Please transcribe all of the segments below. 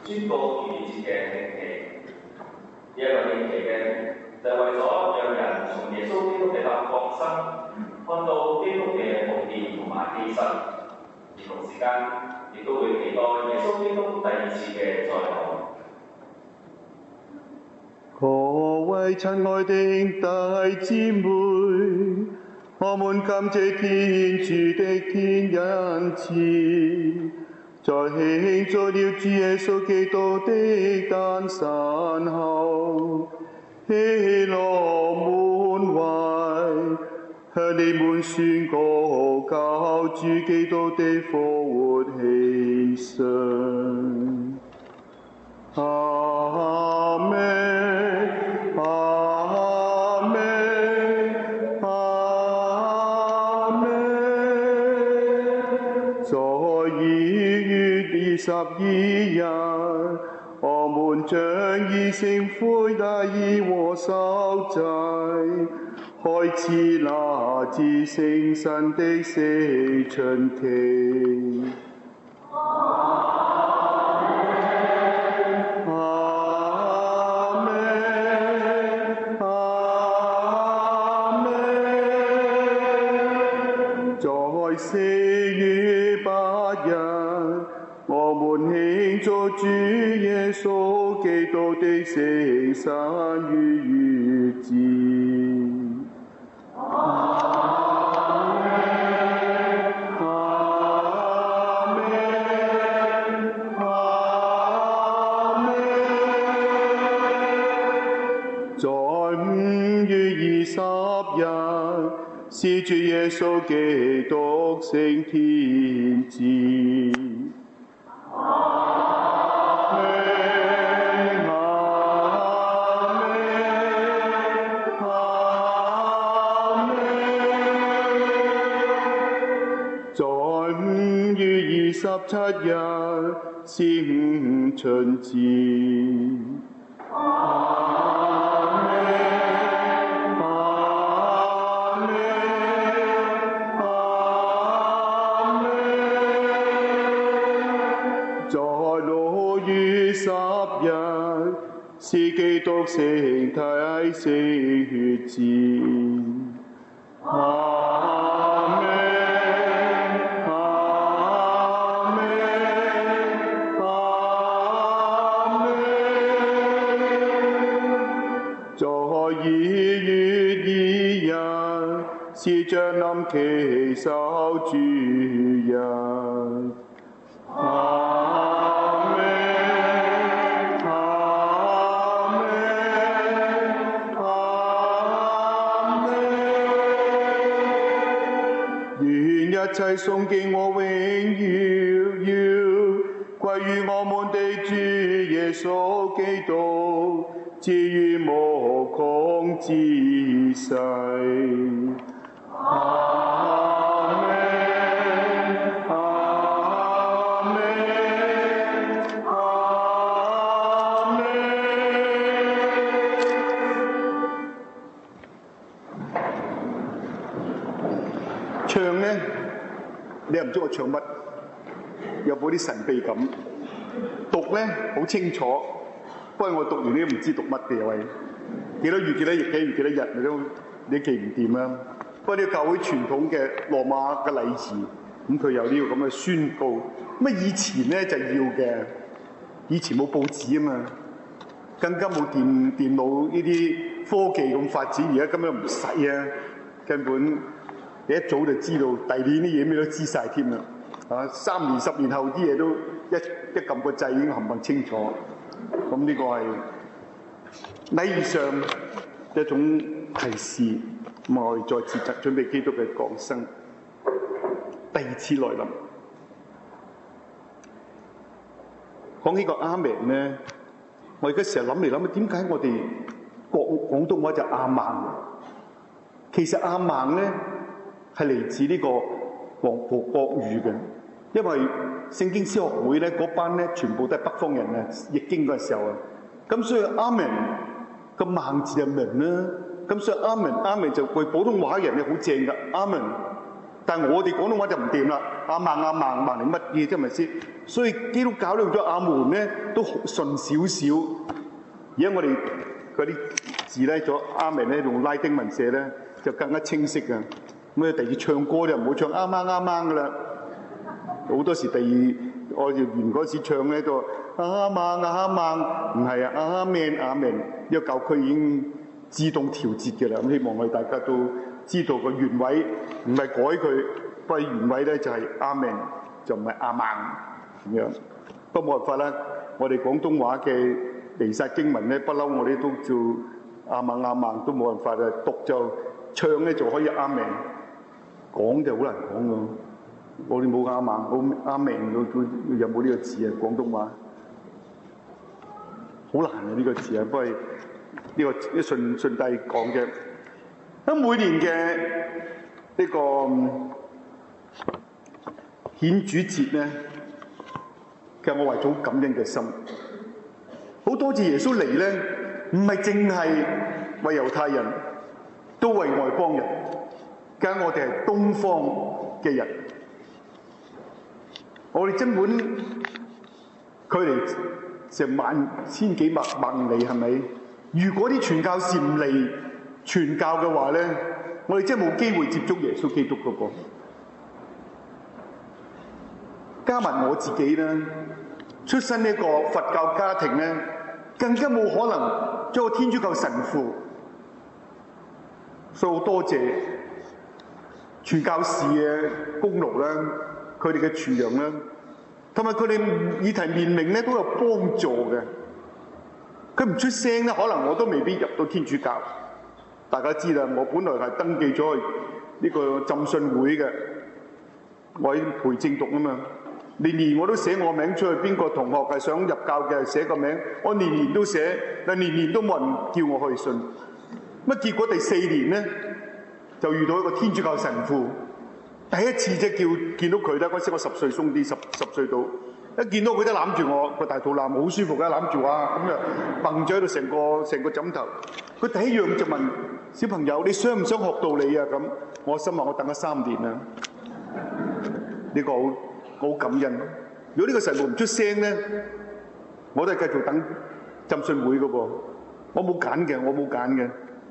宣告逾越節嘅慶期。呢一個慶期嘅就係為咗讓人從耶穌基督嘅降生看到基督嘅奉獻同埋犧牲，而同時間亦都會期待耶穌基督第二次嘅再來。 各位親愛的弟姊妹，我們感謝天主的天恩慈，在慶祝了主耶穌基督的誕生後，喜樂滿懷，向你們宣告救主基督的復活喜訊。阿們，阿們，阿們。在2月22日，我們將以聖灰禮儀和守祭，開始那至聖神的四旬期。4月8日，我們慶祝主耶穌基督的聖神逾越節。阿們，阿們，阿們。在5月20日，是主耶穌基督升天節。阿們，阿們，阿們。在5月27日，是五旬節。是基督聖體聖血節。阿們，阿們，阿們。在2月2日，是將臨期守主日。一切崇敬和榮耀歸於我們的主耶穌基督，至於無窮之世。阿們，阿們，阿們。唱呢？你又唔知我唱乜，有冇啲神秘感？讀咧好清楚，不過我讀完呢都唔知讀乜嘅喂，幾多月幾多日幾月幾多日你記唔掂啊？不過呢個教會傳統嘅羅馬嘅禮儀，咁佢有呢個咁嘅宣告。咁以前咧就要嘅，以前冇報紙啊嘛，更加冇電腦呢啲科技咁發展，而家根本唔使啊，根本。你一早就知道，第二年啲嘢咩都知晒添啦。3年10年後啲嘢都一撳個掣已經冚唪清楚。咁呢個係禮儀上一種提示。咁我哋再次準備基督嘅降生，第二次來臨。講起個阿們咧，我而家成日諗嚟諗去，點解我哋廣東話就阿孟？其實阿孟咧。係嚟自呢個黃埔國語嘅，因為聖經詩學會咧嗰班咧全部都係北方人啊，譯經嗰陣時候啊，咁所以阿們個孟字就明啦，咁所以阿們就為普通話人咧好正噶，阿們但係我哋廣東話就唔掂啦，阿孟阿孟孟嚟乜嘢啫咪先？所以基督教用咗阿門咧都順少少。而家我哋嗰啲字咧，咗阿門咧用拉丁文寫咧就更加清晰啊！咁啊，第二唱歌就唔好唱啱啱啱啱噶啦。好多時我哋完嗰時唱咧都阿孟阿孟，唔係啊，阿門阿門，呢個教區已經自動調節嘅啦。咁希望我哋大家都知道個原位，唔係改佢，不過原位咧就係阿門，就唔係阿孟咁樣。不過冇辦法啦，我哋廣東話嘅彌撒經文咧，不嬲我哋都做阿孟阿孟都冇辦法啊，讀就唱咧就可以阿門，講就好難講㗎。我哋冇阿孟，冇阿門，有冇呢個字啊？廣東話好難啊！呢個字啊，不過呢個順帶講嘅。咁每年嘅呢個顯主節咧，其實我懷咗好感恩嘅心，好多謝耶穌嚟咧，唔係淨係為猶太人，都為外邦人。梗係我哋係東方嘅人，我哋根本距離成萬千幾萬里，係咪？如果啲傳教士唔嚟傳教嘅話咧，我哋真係冇機會接觸耶穌基督嗰個。加埋我自己咧，出身呢個佛教家庭咧，更加冇可能做個天主教神父。所以好多謝傳教士嘅功勞啦，佢哋嘅傳揚啦，同埋佢哋議題辯明咧都有幫助嘅。佢唔出聲咧，可能我都未必入到天主教。大家知啦，我本來係登記咗去呢個浸信會嘅，我喺培正讀啊嘛。年年我都寫我名出去，邊個同學係想入教嘅寫個名，我年年都寫，但年年都冇人叫我去信。乜結果第4年咧，就遇到一個天主教神父，第一次即係見到佢咧，嗰時我10歲鬆啲，10歲到，一見到佢都攬住我個大肚腩，好舒服嘅攬住我，咁啊蹦咗喺度成個枕頭。佢第一樣就問小朋友：你想唔想學道理啊？咁我心話我等咗3年啦，呢個好感恩。如果呢個神父唔出聲咧，我都係繼續等浸信會嘅噃。我冇揀嘅。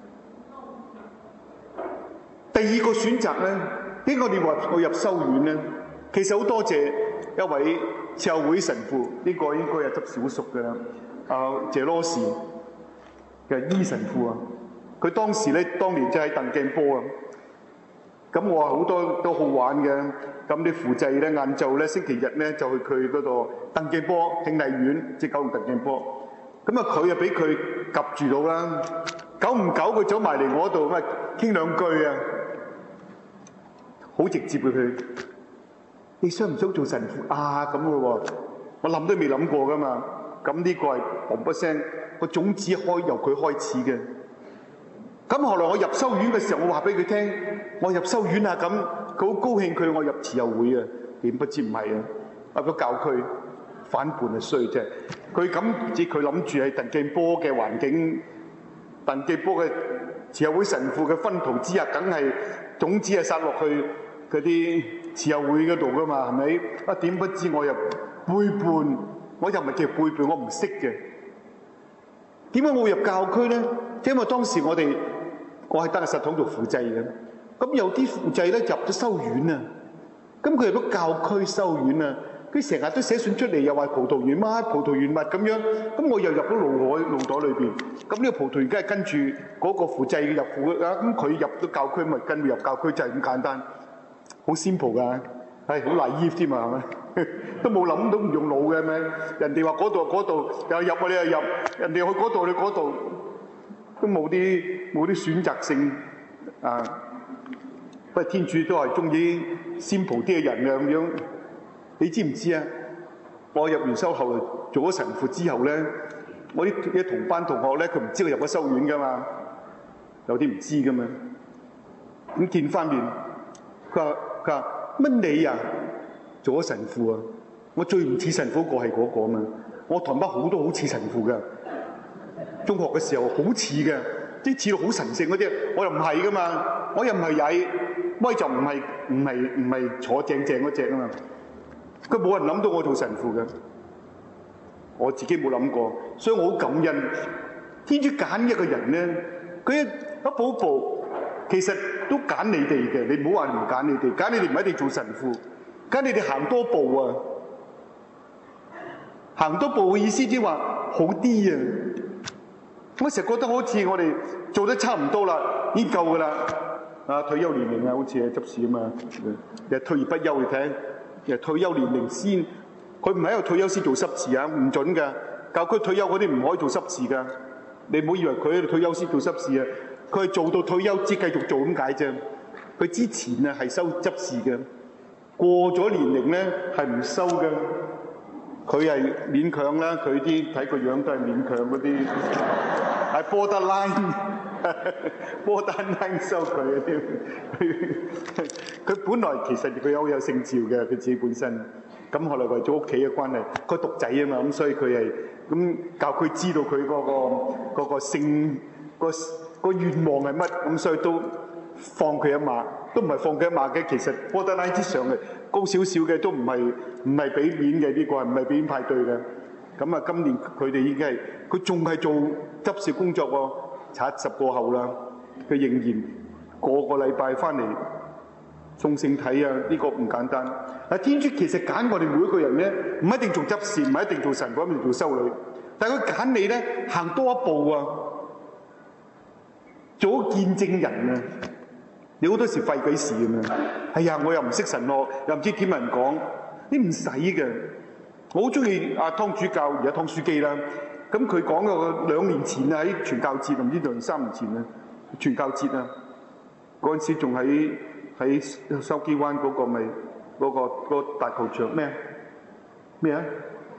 第二個選擇咧，點解我哋話我入修院咧？其實好多謝一位教會神父，呢個應該係執小熟嘅啦。謝羅士嘅伊神父啊，佢當年即係喺鄧鏡波啊。咁我好多都好玩嘅，咁啲輔祭咧，晏晝咧，星期日咧就去佢嗰度鄧鏡波慶麗苑，即係九龍鄧鏡波。咁啊，佢啊俾佢及住到啦。久唔久佢走埋嚟我度，咁啊傾兩句啊，好直接嘅佢。你想唔想做神父啊？咁嘅喎，我諗都未諗過噶嘛。咁呢個係砰一聲個種子由佢開始嘅。咁後來我入修院嘅時候，我話俾佢聽，我入修院啊，咁佢好高興，佢我入慈幼會啊，點不知唔係啊？個教區反叛啊衰啫！佢諗住喺鄧鏡波嘅環境，鄧鏡波嘅慈幼會神父嘅薰陶之下，梗係種子係撒落去嗰啲慈幼會嗰度噶嘛，係咪？點不知我又背叛，我又唔係叫背叛，我唔識嘅。點解我會入教區咧？因為當時我係得實堂做輔祭嘅，咁有啲輔祭咧入咗修院啊，咁佢入咗教區修院啊，佢成日都寫信出嚟，又話葡萄園乜葡萄園物咁樣，咁我又入咗腦袋裏邊，咁呢個葡萄園梗係跟住嗰個輔祭入輔啊，咁佢入咗教區咪跟住入教區，就係咁簡單，好 simple 㗎，係好 naive 添嘛，係咪？都冇諗到唔用腦嘅咩？人哋話嗰度又入啊，你又入，人哋去嗰度你嗰度。都冇啲選擇性啊！不過天主都係中意simple啲嘅人嘅咁樣。你知唔知啊？我入完修後來做咗神父之後咧，我啲同班同學咧，佢唔知我入咗修院噶嘛，有啲唔知噶嘛。咁見翻面，佢話乜你啊做咗神父啊？我最唔似神父個係嗰個嘛。我同班好多好似神父噶。中學嘅時候好似嘅，啲似到好神聖嗰啲，我又唔係噶嘛，我又唔係曳， 威就唔係坐正嗰隻啊嘛。佢冇人諗到我做神父嘅，我自己冇諗過，所以我好感恩。天主揀一個人咧，佢一步步其實都揀你哋嘅，你唔好話唔揀你哋，揀你哋唔一定做神父，揀你哋行多步啊！行多步嘅意思即係話好啲啊！我成日覺得好似我哋做得差唔多啦，已經夠噶啦。啊，退休年齡啊，好似係執事啊嘛，又退而不休，你睇，又退休年齡先，佢唔係喺度退休先做執事啊，唔準噶。教區退休嗰啲唔可以做執事噶，你唔好以為佢喺度退休先做執事啊，佢係做到退休先繼續做咁解啫。佢之前啊係收執事嘅，過咗年齡咧係唔收嘅。佢係勉強啦，佢啲睇個樣都係勉強嗰啲，係 borderline 收佢嘅添。佢本來其實佢有聖召嘅，佢自己本身。咁後來為咗屋企嘅關係，佢獨仔啊嘛，咁所以佢係咁教佢知道佢嗰個聖個願望係乜，咁所以都放佢一馬，都唔係放佢一馬嘅。其實 borderline 之上嘅高少少嘅都唔係俾面嘅，呢個係唔係俾面派對嘅。咁啊，今年佢哋已經係佢仲係做執事工作喎，70過後啦，佢仍然個禮拜翻嚟送聖體啊！呢個唔簡單。啊，天主其實揀我哋每一個人咧，唔一定做執事，唔係一定做神父，唔一定做修女，但係佢揀你咧，行多一步啊，做見證人啊！你好多時費鬼事咁樣，哎呀，我又唔識神學，又唔知點人講，你唔使嘅。我好中意阿湯主教，而家湯書記啦。咁佢講個2年前啊，喺傳教節，唔知2、3年前啊，傳教節啊，嗰陣時仲喺筲箕灣嗰個咪嗰個大球場咩啊？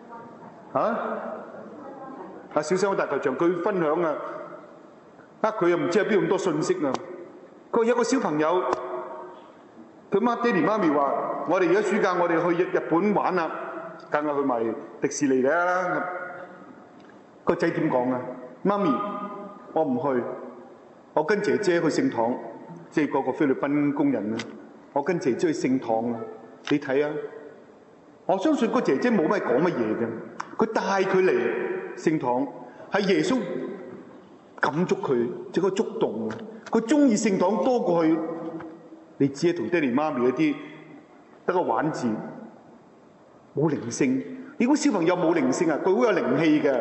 小西灣大球場，佢分享啊，佢又唔知喺邊咁多信息啊。佢有個小朋友，佢爹哋媽咪話：我哋而家暑假我哋去日本玩啦，梗係去埋迪士尼啦。個仔點講啊？媽咪，我唔去，我跟姐姐去聖堂，即係嗰個菲律賓工人啊。我跟姐姐去聖堂啊，你睇啊！我相信個姐姐冇乜講乜嘢嘅，佢帶佢嚟聖堂，係耶穌感觸佢，即係個觸動。佢中意聖堂多過去，你知啊，同爹哋媽咪嗰啲得個玩字，冇靈性。如果小朋友冇靈性啊，佢好有靈氣嘅。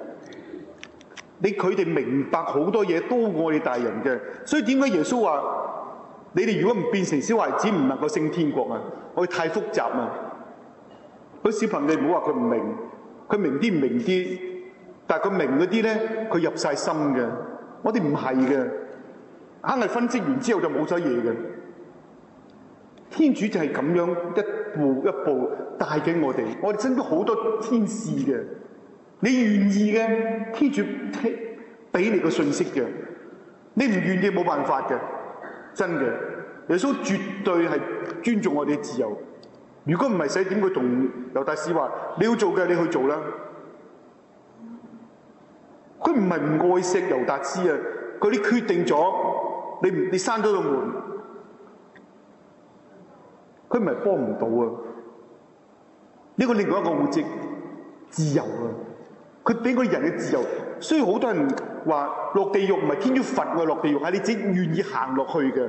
佢哋明白好多嘢多過我哋大人嘅，所以點解耶穌話你哋如果唔變成小孩子，唔能夠升天國啊？我哋太複雜啊！嗰小朋友唔好話佢唔明，佢明啲唔明啲，但係佢明嗰啲咧，佢入晒心嘅。我哋唔係嘅。硬係分析完之後就冇咗嘢嘅。天主就係咁樣一步一步帶緊我哋，我哋身邊好多天使嘅，你願意嘅，天主俾你個信息嘅，你唔願意冇辦法嘅，真嘅。耶穌絕對係尊重我哋嘅自由。如果唔係，使點佢同猶達斯話你要做嘅你去做啦？佢唔係唔愛惜猶達斯啊，佢哋決定咗。你閂咗道門，佢唔係幫唔到啊！呢個另外一個戶籍自由啊！佢俾個人嘅自由，所以好多人話落地獄唔係天主罰我落地獄，係你自己願意行落去嘅。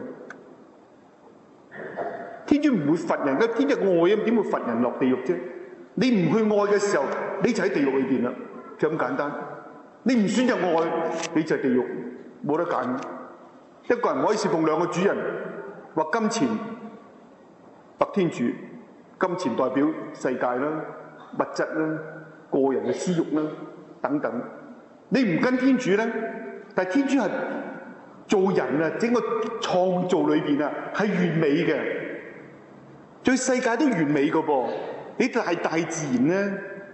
天主唔會罰人嘅，天主愛啊，點會罰人落地獄啫？你唔去愛嘅時候，你就喺地獄裏邊啦，就咁簡單。你唔選擇愛，你就係地獄，冇得揀。一個人唔可以侍奉兩個主人，話金錢白天主，金錢代表世界啦、物質啦、個人嘅私欲啦等等。你唔跟天主咧，但係天主係做人啊，整個創造裏邊啊係完美嘅，對世界都完美嘅噃。你大自然咧，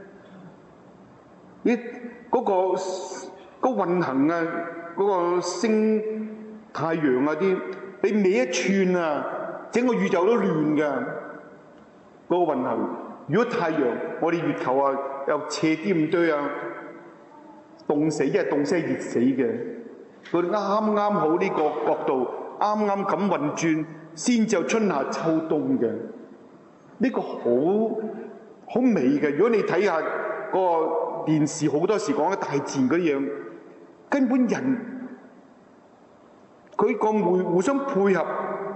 你嗰個運行啊，嗰個星。太陽啊啲，你歪一寸啊，整個宇宙都亂噶。嗰個運行，如果太陽，我哋月球啊又斜啲咁多啊，凍死，一係凍死，熱死嘅。佢哋啱好呢個角度，啱啱啱咁運轉，先至有春夏秋冬嘅。呢個好美嘅。如果你睇下個電視，好多時講嘅大自然嗰樣，根本人佢個互相配合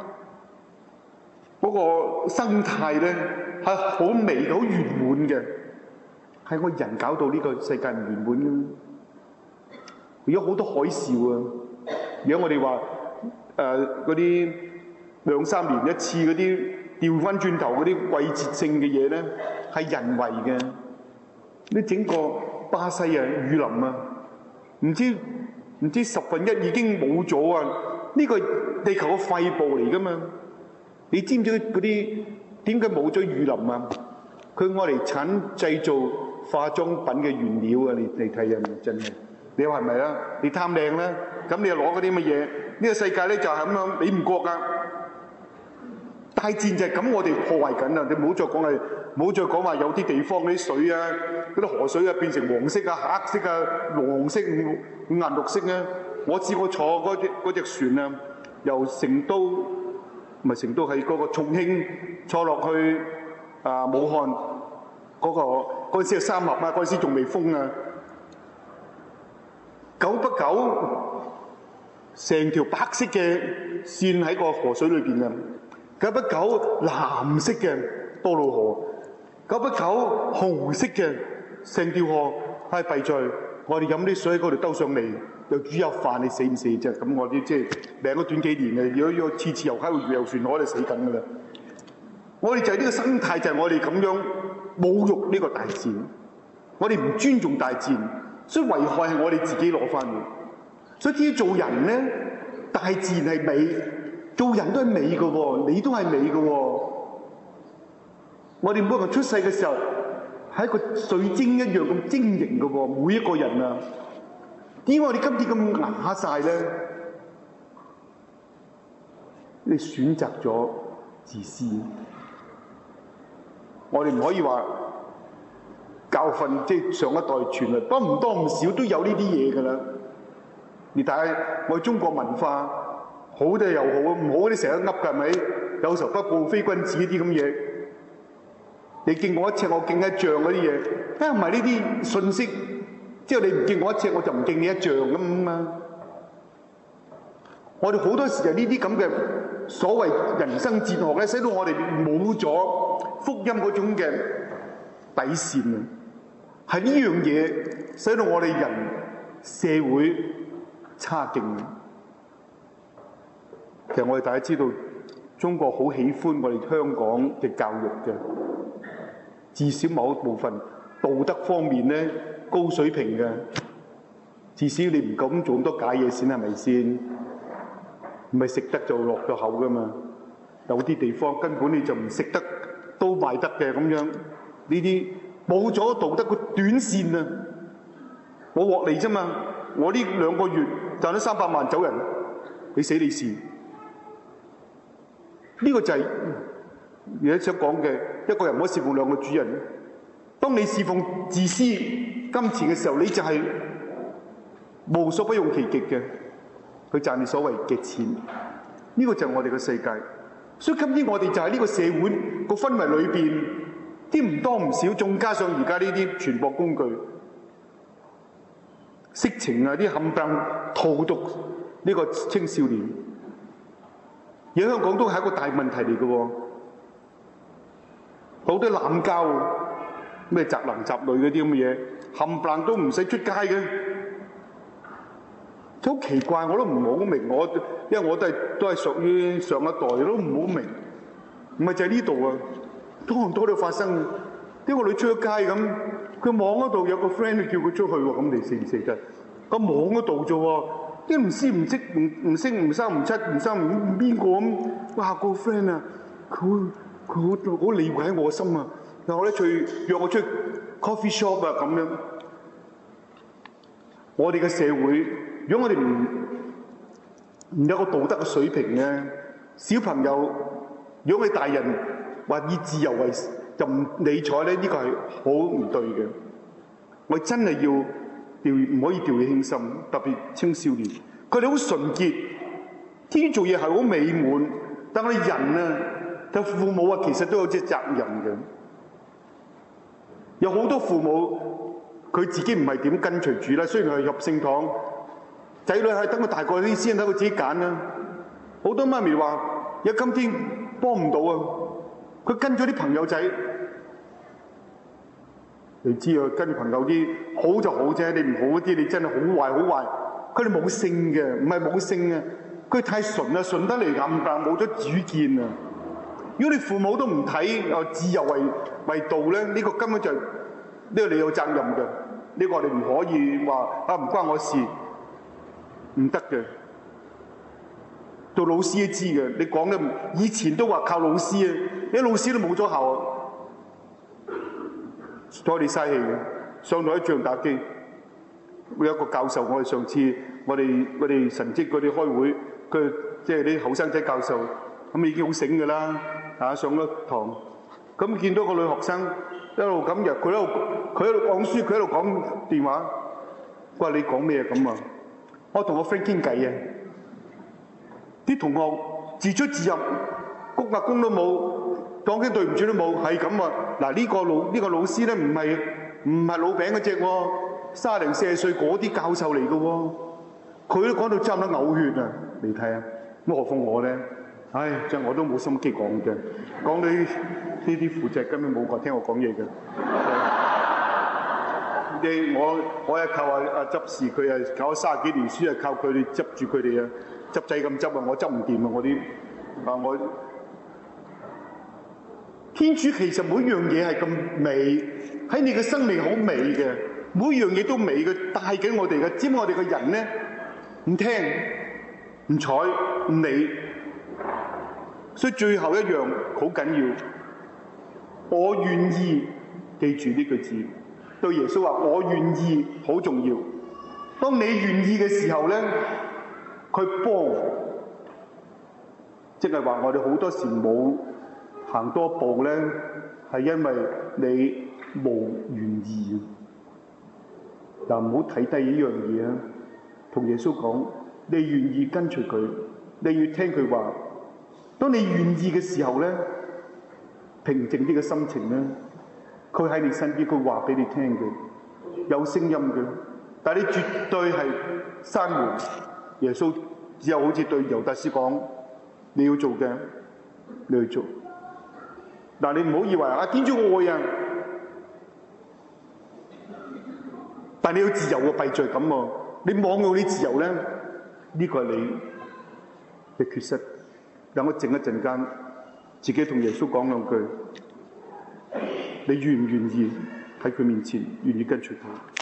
嗰個生態咧，係好美、好圓滿嘅。係我人搞到呢個世界唔圓滿嘅。有好多海嘯啊！如果我哋話嗰啲2-3年一次嗰啲調翻轉頭嗰啲季節性嘅嘢咧，係人為嘅。你整個巴西啊，雨林啊，唔知1/10已經冇咗啊！呢個地球嘅肺部嚟噶嘛？你知唔知嗰啲點解冇咗雨林啊？佢愛嚟製造化妝品嘅原料啊！你睇啊，真係你話係咪啊？你貪靚啦，咁你又攞嗰啲乜嘢？呢個世界咧就係咁樣，你唔覺噶？大自然就係咁，我哋破壞緊啊！你唔好再講話有啲地方啲水啊，嗰啲河水啊變成黃色啊、黑色啊、黃色、五顏六色啊！我試過坐嗰隻船啊，由成都唔係成都係嗰個重慶坐落去武漢嗰陣時係三峽啊，嗰陣時仲未封啊。久不久，成條白色嘅線喺個河水裏邊啊！久不久，藍色嘅多瑙河；久不久，紅色嘅成條河係弊在我哋飲啲水喺嗰度兜上嚟，又煮有飯，你死唔死啫？咁我啲即係命都短幾年嘅，如果次次又喺度遊船河，我哋死緊噶啦！我哋就係呢個生態，就係我哋咁樣侮辱呢個大自然，我哋唔尊重大自然，所以危害係我哋自己攞翻嘅。所以至於做人咧，大自然係美，做人都係美嘅喎，你都係美嘅喎。我哋每個人出世嘅時候係一個水晶一樣咁晶瑩嘅喎，每一個人啊。點解我哋今次咁啞晒咧？你選擇咗自私。我哋唔可以話教訓，即係上一代傳嚟，不過唔多唔少都有呢啲嘢㗎啦。你睇下我哋中國文化，好嘅又好，唔好啲成日噏㗎，係咪？有仇不報非君子呢啲咁嘢。你敬我一尺，我敬一丈嗰啲嘢，梗係唔係呢啲信息？即係你唔敬我一尺，我就唔敬你一丈咁啊！我哋好多時就呢啲咁嘅所謂人生哲學咧，使到我哋冇咗福音嗰種嘅底線啊！係呢樣嘢使到我哋人社會差勁。其實我哋大家知道，中國好喜歡我哋香港嘅教育嘅，至少某一部分道德方面咧高水平嘅。至少你唔敢做咁多假嘢先，係咪先？唔係食得就落咗口噶嘛。有啲地方根本你就唔食得都賣得嘅咁樣，呢啲冇咗道德個短線啊！我獲利啫嘛，我呢2個月賺咗300萬走人，你死你事。呢個就係而家想講嘅，一個人唔可以侍奉2個主人。當你侍奉自私金錢嘅時候，你就係無所不用其極嘅去賺你所謂嘅錢。呢個就係我哋嘅世界。所以今天我哋就喺呢個社會個氛圍裏邊，啲唔多唔少，仲加上而家呢啲傳播工具、色情啊啲冚唪唥荼毒呢個青少年。而香港都係一個大問題嚟嘅喎，好多濫交，咩宅男宅女嗰啲咁嘅嘢，冚唪唥都唔使出街嘅，好奇怪，我都唔好明。因為我都係屬於上一代，都唔好明。唔係就係呢度啊，多唔多都發生。啲個女出咗街咁，佢網嗰度有個 friend 叫佢出去喎，咁你死唔死得？個網嗰度啫喎。啲唔識唔識唔升唔三唔七唔三唔邊個咁，哇個 friend 啊，佢好理會喺我心啊，然後咧約我出去 coffee shop 啊咁樣。我哋嘅社會，如果我哋唔有個道德嘅水平咧，小朋友如果我哋大人話以自由為就唔理睬咧，呢個係好唔對嘅。我真係要唔可以掉以輕心，特別青少年，佢哋好純潔， 天主做嘢係好美滿，但係人啊，對父母啊，其實都有隻責任嘅。有好多父母佢自己唔係點跟隨主啦，雖然係入聖堂，仔女係等佢大個啲先，等佢自己揀啦。好多媽咪話：有今天幫唔到啊！佢跟咗啲朋友仔，你知啊，跟朋友啲好就好啫，你唔好啲，你真係好壞好壞。佢哋冇性嘅，唔係冇性啊，佢太純啦，純得嚟冚唪唥冇咗主見啊！如果你父母都唔睇又自由為道咧，呢個根本就呢個你有責任嘅，呢個你唔可以話啊唔關我事，唔得嘅。做老師都知嘅，你講嘅以前都話靠老師啊，啲老師都冇咗效啊，阻你嘥氣嘅。上到一仗打機，會有一個教授，我哋上次我哋神職嗰啲開會，佢即係啲後生仔教授，咁已經好醒㗎啦，上咗堂，咁見到個女學生一路咁入，佢喺度講書，佢喺度講電話，佢話你講咩咁啊？我同我 friend 傾偈啊！啲同學自出自入，鞠下躬都冇，講聲對唔住都冇，係咁啊！嗱呢個老師咧唔係老餅嗰隻喎，30零40歲嗰啲教授嚟嘅喎，佢都講到差唔多嘔血啊！你睇下，咁何況我咧？唉，真係我都冇心機講嘅，講到呢啲負責根本冇個聽我講嘢嘅。我係靠阿執事，佢係教咗30幾年書，係靠佢哋執住佢哋啊！執仔咁執啊！我執唔掂啊！我天主其實每樣嘢係咁美，喺你嘅生命好美嘅，每樣嘢都美嘅，帶緊我哋嘅。只不過我哋嘅人咧唔聽、唔睬、唔理，所以最後一樣好緊要。我願意，記住呢句字，對耶穌話我願意好重要。當你願意嘅時候咧，佢幫，即係話我哋好多時冇行多步咧，係因為你冇願意。嗱，唔好睇低呢樣嘢啊！同耶穌講，你願意跟隨佢，你要聽佢話。當你願意嘅時候咧，平靜啲嘅心情咧，佢喺你身邊，佢話俾你聽嘅，有聲音嘅。但係你絕對係閂門。耶穌只有好似對猶達斯講：你要做嘅，你去做。嗱，你唔好以為天主愛啊，但你要自由嘅弊罪咁喎。你妄用啲自由咧，呢個係你嘅缺失。等我靜一陣間，自己同耶穌講兩句。你願唔願意喺佢面前願意跟隨佢？